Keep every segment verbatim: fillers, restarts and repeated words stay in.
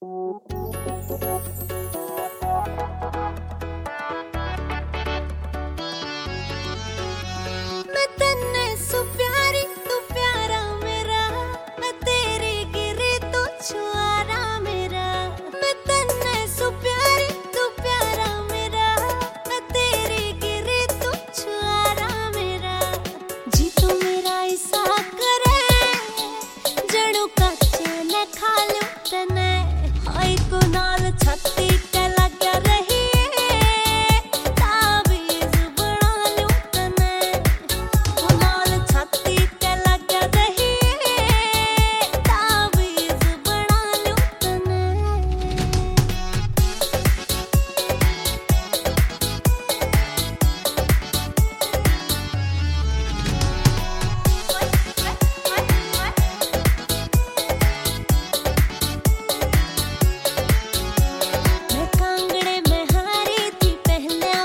मैं तन्ने सु प्यारी तू प्यारा मेरा, मैं तेरे गिरे तू छुआरा मेरा। मैं तन्ने सु प्यारी तू प्यारा मेरा, मैं तेरे गिरे तू छुआरा मेरा। जी तू मेरा ऐसा करे जड़ू कच्चे न खा लूं तने, हाय को नाल छत्ती ते लग्या रही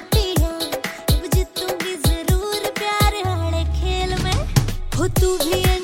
तू भी